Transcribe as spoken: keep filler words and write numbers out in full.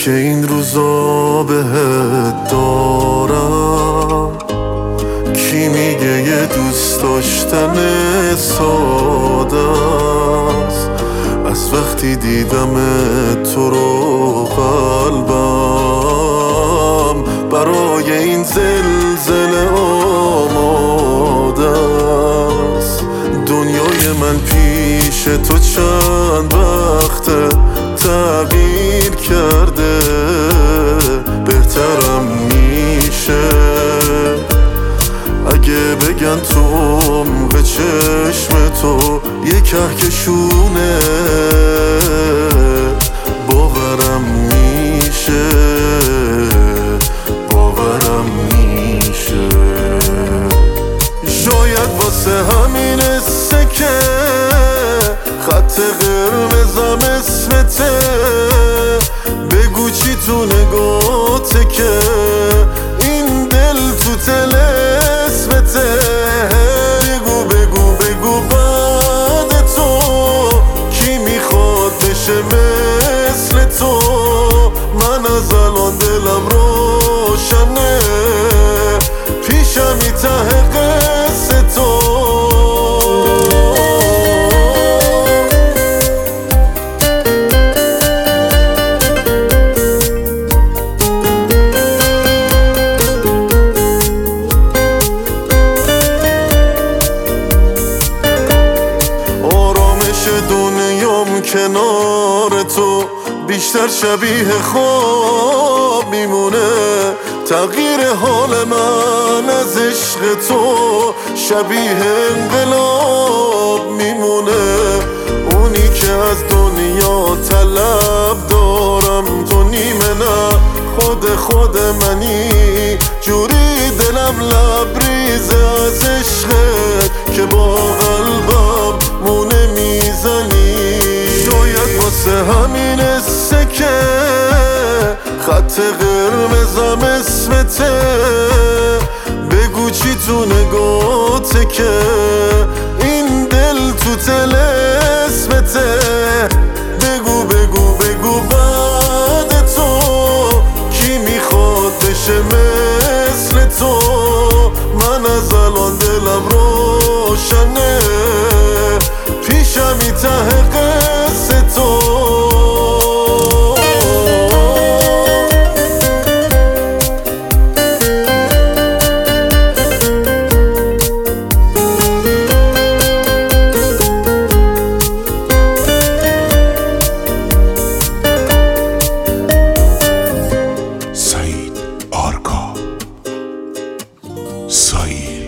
که این روزا بهت دارم. کی میگه یه دوست داشتن ساده است؟ از وقتی دیدم تو رو قلبم برای این زلزله آماده است. دنیای من پیش تو چند وقته تغییر کرده، بهترم میشه اگه بگن تو عمق چشم تو یه کهکشونه. باورم میشه باورم میشه شاید واسه همینه که خط قرمزم اسمته. بگو چی تو نگاته که این دل تو طلسمته. بگو بگو بگو بعد تو کی میخواد بشه مثل تو. من از الان دلم روشنه، پیشمی ته قصه تو. دنیام کنار تو بیشتر شبیه خواب میمونه. تغییر حال من از عشق تو شبیه انقلاب میمونه. اونی که از دنیا طلب دارم تو نیمه نه خود خود منی. جوری دلم لبریزه از عشقت که با قلبم مونه میزنی. شاید واسه همینه که خط قرمزم اسمته. بگو چی تو نگاته که این دل تو طلسمته. بگو بگو بگو بعد تو کی میخواد بشه مثل تو. من از الان دلم روشنه، پیشمی ته قصه تو. سعید آرکا سعید